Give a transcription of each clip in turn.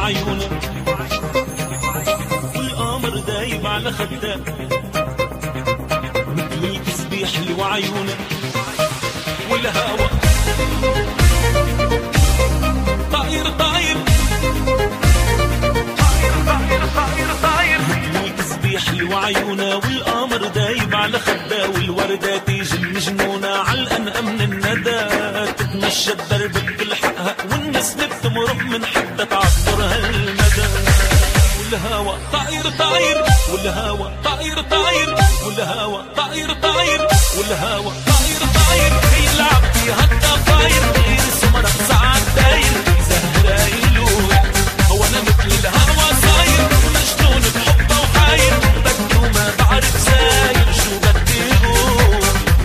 وعيونه، والقمر دايب على خده مثل التسبيح اللي وعيونه، والهوى طاير طاير مثل التسبيح اللي وعيونه، والقمر دايب على خده، والوردة تيجي مجنونة علقان من الندى، تتمشى الدرب بكل حقها والنسمة بتمرق من حدة تعطرها المدى، والهوى طاير طاير والهوى طاير طاير والهوى طاير طاير والهوى طاير طاير، يلعب فيها الضفاير غير سمرة ساعات داير زهرايلوه، هو انا مثل الهوى صاير مجنون بحبه وحاير، بدي وما بعرف ساير شو بدي اقول.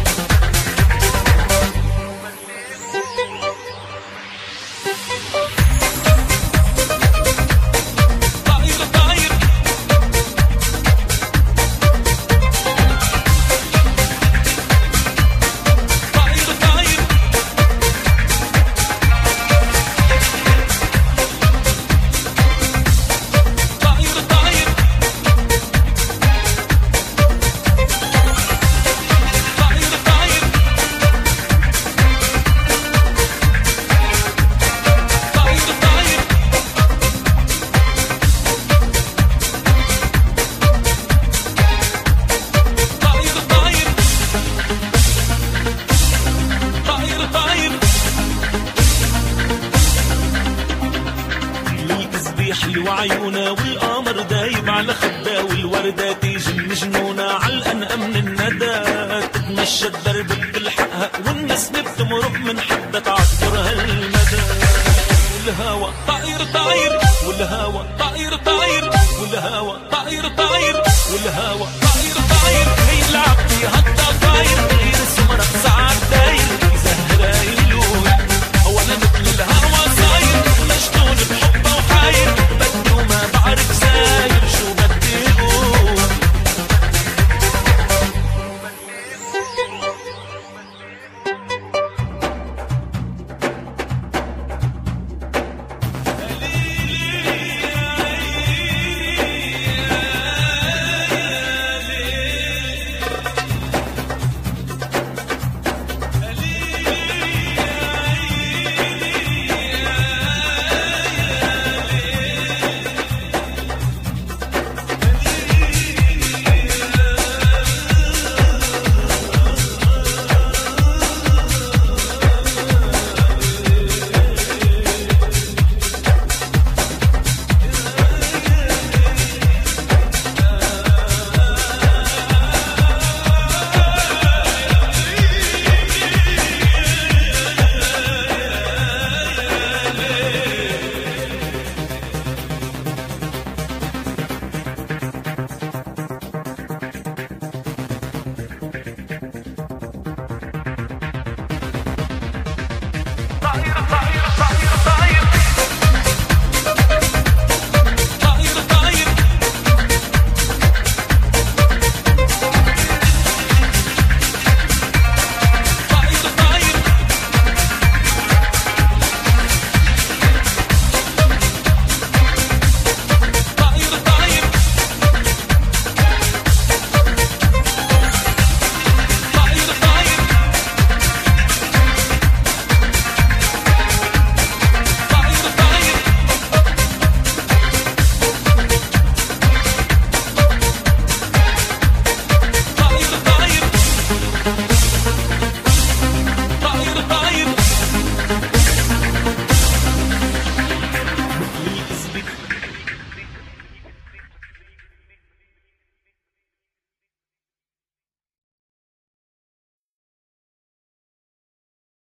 وعيونه، والقمر دايب على خده، والوردة تيجي مجنونة علقان من الندى، تتمشى الدرب بكل حقها والنسمة بتمرق من حدة تعطرها المدى، والهوى طاير طاير والهوى طاير طاير والهوى طاير طاير والهوى طاير طاير، يلعب فيها الضفاير غير سمرة